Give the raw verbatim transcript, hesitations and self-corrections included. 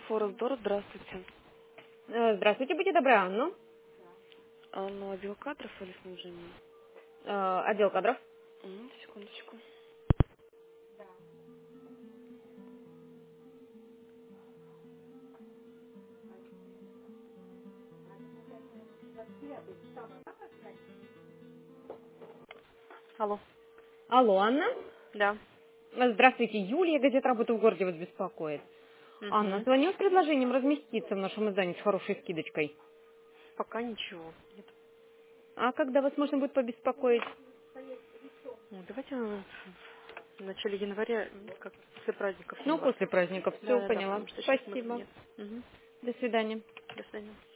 Форестдор, здравствуйте. Э, Здравствуйте, будьте добры, Анну. Анна, отдел кадров или снабжения? Э, Отдел кадров. М, Секундочку. Алло. Алло, Анна. Да. Э, Здравствуйте, Юлия, газета «Работа в городе» вас беспокоит. Анна, Угу. звоню с предложением разместиться в нашем издании с хорошей скидочкой. Пока ничего. Нет. А когда вас можно будет побеспокоить? Ну, давайте э, в начале января, м, как после праздников Ну, январь. после праздников. Да, Все, да, да, поняла. потому что сейчас смысла Спасибо. нет. Угу. До свидания. До свидания.